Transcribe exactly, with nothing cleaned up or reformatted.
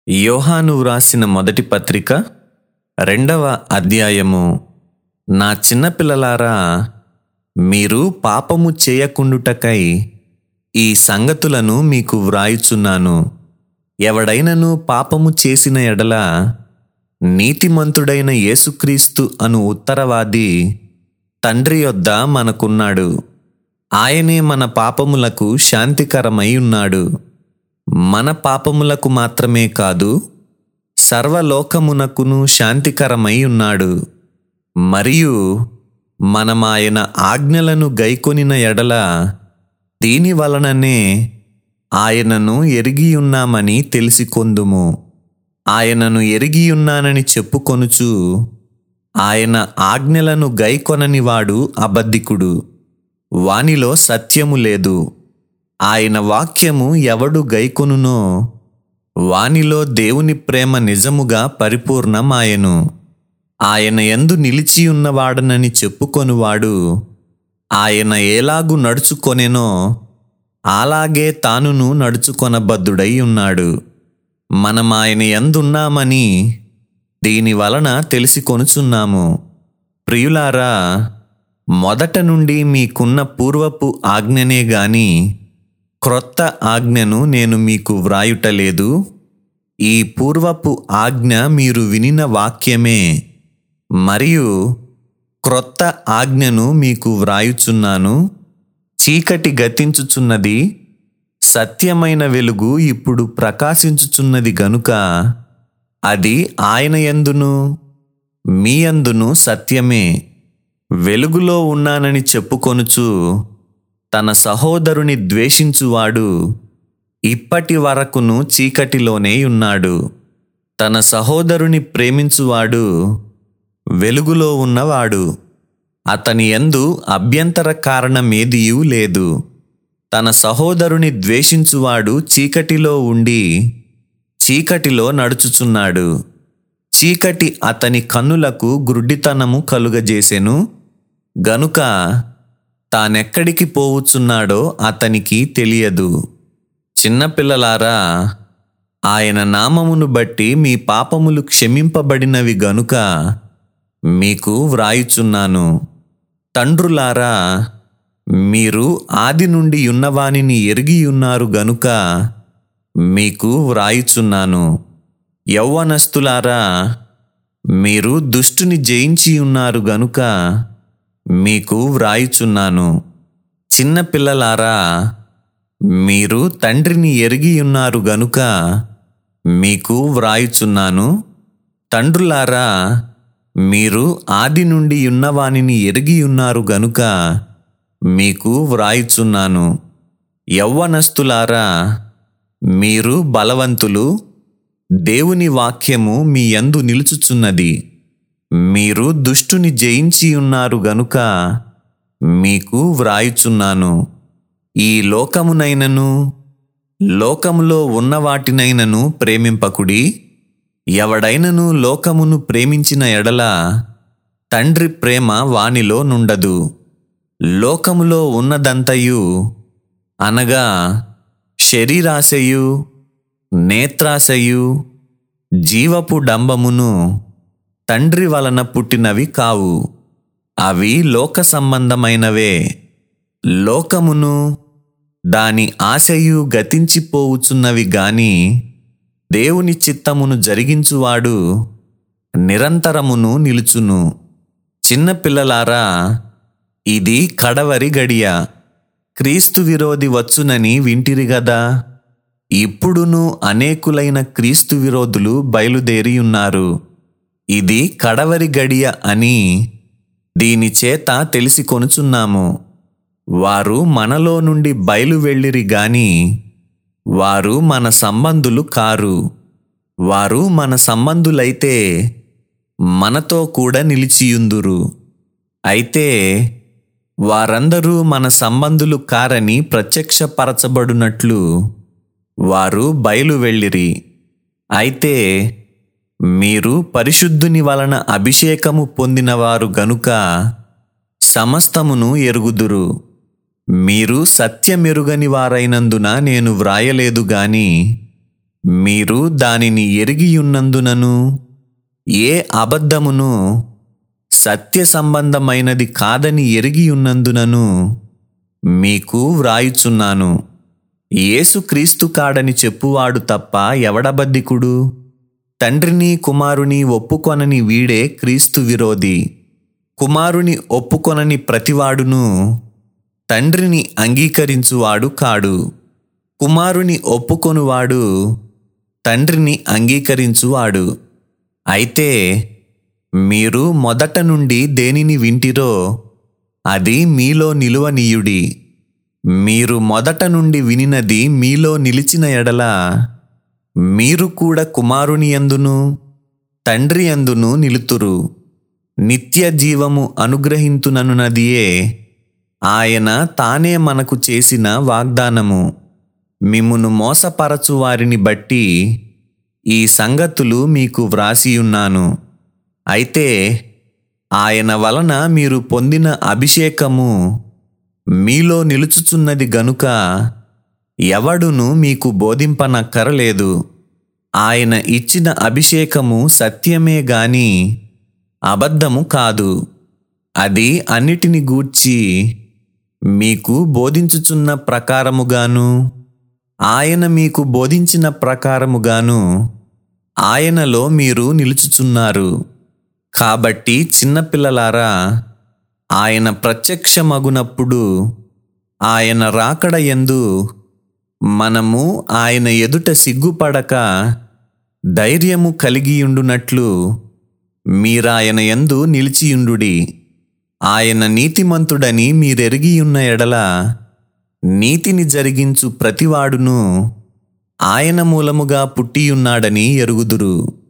యోహాను వ్రాసిన మొదటి పత్రిక రెండవ అధ్యాయము. నా చిన్నపిల్లలారా, మీరు పాపము చేయకుండుటకై ఈ సంగతులను మీకు వ్రాయుచున్నాను. ఎవడైనను పాపము చేసిన ఎడల నీతిమంతుడైన యేసుక్రీస్తు అను ఉత్తరవాది తండ్రి యొద్ద మనకున్నాడు. ఆయనే మన పాపములకు శాంతికరమై ఉన్నాడు. మన పాపములకు మాత్రమే కాదు, సర్వలోకమునకును శాంతికరమై ఉన్నాడు. మరియు మనమాయన ఆజ్ఞలను గైకొనిన ఎడల దీని వలననే ఆయనను ఎరిగియున్నామని తెలిసికొందుము. ఆయనను ఎరిగియున్నానని చెప్పుకొనుచు ఆయన ఆజ్ఞలను గైకొననివాడు అబద్ధికుడు, వానిలో సత్యము లేదు. ఆయన వాక్యము ఎవడు గైకొనునో వానిలో దేవుని ప్రేమ నిజముగా పరిపూర్ణమాయెను. ఆయన యందు నిలిచియున్నవాడనని చెప్పుకొనువాడు ఆయన ఎలాగు నడుచుకొనెనో అలాగే తానును నడుచుకొనబద్ధుడై ఉన్నాడు. మనం ఆయన యందున్నామని దీని వలన తెలిసికొనుచున్నాము. ప్రియులారా, మొదట నుండి మీకున్న పూర్వపు ఆజ్ఞనే గాని క్రొత్త ఆజ్ఞను నేను మీకు వ్రాయుటలేదు. ఈ పూర్వపు ఆజ్ఞ మీరు వినిన వాక్యమే, మరియు క్రొత్త ఆజ్ఞను మీకు వ్రాయుచున్నాను. చీకటి గతించుచున్నది, సత్యమైన వెలుగు ఇప్పుడు ప్రకాశించుచున్నది గనుక అది ఆయన యందును మీ యందును సత్యమే. వెలుగులో ఉన్నానని చెప్పుకొనుచు తన సహోదరుని ద్వేషించువాడు ఇప్పటి వరకును చీకటిలోనే ఉన్నాడు. తన సహోదరుని ప్రేమించువాడు వెలుగులో ఉన్నవాడు, అతని యందు అభ్యంతర కారణమేదియూ లేదు. తన సహోదరుని ద్వేషించువాడు చీకటిలో ఉండి చీకటిలో నడుచుచున్నాడు. చీకటి అతని కన్నులకు గుడ్డితనము కలుగజేసెను గనుక తానెక్కడికి పోవుచున్నాడో అతనికి తెలియదు. చిన్నపిల్లలారా, ఆయన నామమును బట్టి మీ పాపములు క్షమింపబడినవి గనుక మీకు వ్రాయుచున్నాను. తండ్రులారా, మీరు ఆది నుండి ఉన్నవానిని ఎరిగియున్నారు గనుక మీకు వ్రాయుచున్నాను. యౌవనస్తులారా, మీరు దుష్టుని జయించియున్నారు గనుక మీకు వ్రాయుచున్నాను. చిన్న పిల్లలారా, మీరు తండ్రిని ఎరిగియున్నారు గనుక మీకు వ్రాయుచున్నాను. తండ్రులారా, మీరు ఆది నుండి ఉన్నవానిని ఎరిగియున్నారు గనుక మీకు వ్రాయుచున్నాను. యౌవనస్తులారా, మీరు బలవంతులు, దేవుని వాక్యము మీ యందు నిలుచుచున్నది. మీరు దుష్టుని జయించి ఉన్నారు గనుక మీకు వ్రాయుచున్నాను. ఈ లోకమునైనను లోకములో ఉన్న వాటినైనను ప్రేమింపకుడి. ఎవడైనను లోకమును ప్రేమించిన ఎడల తండ్రి ప్రేమ వానిలో నుండదు. లోకములో ఉన్నదంతయు అనగా శరీరాశయు, నేత్రాశయు, జీవపు డంబమును తండ్రి వలన పుట్టినవి కావు. అవి లోక సంబంధమైనవే. లోకమును దాని ఆశయు గతించిపోవుచున్నవి గాని దేవుని చిత్తమును జరిగించువాడు నిరంతరమును నిలుచును. చిన్నపిల్లలారా, ఇది కడవరి గడియ. క్రీస్తు విరోధి వచ్చునని వింటిరి గదా. ఇప్పుడును అనేకులైన క్రీస్తు విరోధులు బయలుదేరియున్నారు. ఇది కడవరి గడియ అని దీని చేత తెలిసికొనుచున్నాము. వారు మనలో నుండి బయలు వెళ్ళిరి గాని వారు మన సంబంధులు కారు. వారు మన సంబంధులైతే మనతో కూడా నిలిచియుందురు. అయితే వారందరూ మన సంబంధులు కారని ప్రత్యక్షపరచబడునట్లు వారు బయలు వెళ్ళిరి. అయితే మీరు పరిశుద్ధుని వలన అభిషేకము పొందినవారు గనుక సమస్తమును ఎరుగుదురు. మీరు సత్యమెరుగని వారైనందున నేను వ్రాయలేదు గాని మీరు దానిని ఎరిగియున్నందునను ఏ అబద్ధమును సత్య సంబంధమైనది కాదని ఎరిగియున్నందునను మీకు వ్రాయుచున్నాను. యేసుక్రీస్తు కాడని చెప్పువాడు తప్ప ఎవడబద్ధికుడు? తండ్రిని కుమారుని ఒప్పుకొనని వీడే క్రీస్తు విరోధి. కుమారుని ఒప్పుకొనని ప్రతివాడును తండ్రిని అంగీకరించువాడు కాడు. కుమారుని ఒప్పుకొనువాడు తండ్రిని అంగీకరించువాడు. అయితే మీరు మొదట నుండి దేనిని వింటిరో అది మీలో నిలువనీయుడి. మీరు మొదట నుండి వినినది మీలో నిలిచిన ఎడల మీరు కూడా కుమారుని యందును తండ్రి యందును నిలుతురు. నిత్య జీవము అనుగ్రహింతుననున్నదియే ఆయన తానే మనకు చేసిన వాగ్దానము. మిమ్మును మోసపరచు వారిని బట్టి ఈ సంగతులు మీకు వ్రాసియున్నాను. అయితే ఆయన వలన మీరు పొందిన అభిషేకము మీలో నిలుచుచున్నది గనుక ఎవడును మీకు బోధింపనక్కరలేదు. ఆయన ఇచ్చిన అభిషేకము సత్యమే గాని అబద్ధము కాదు. అది అన్నిటిని గూర్చి మీకు బోధించుచున్న ప్రకారముగాను ఆయన మీకు బోధించిన ప్రకారముగాను ఆయనలో మీరు నిలుచుచున్నారు. కాబట్టి చిన్నపిల్లలారా, ఆయన ప్రత్యక్షమగునప్పుడు ఆయన రాకడ యందు మనము ఆయన ఎదుట సిగ్గుపడక ధైర్యము కలిగియుండునట్లు మీరాయన యందు నిలిచియుండుడి. ఆయన నీతిమంతుడని మీరెరిగియున్న ఎడల నీతిని జరిగించు ప్రతివాడును ఆయన మూలముగా పుట్టియున్నాడని ఎరుగుదురు.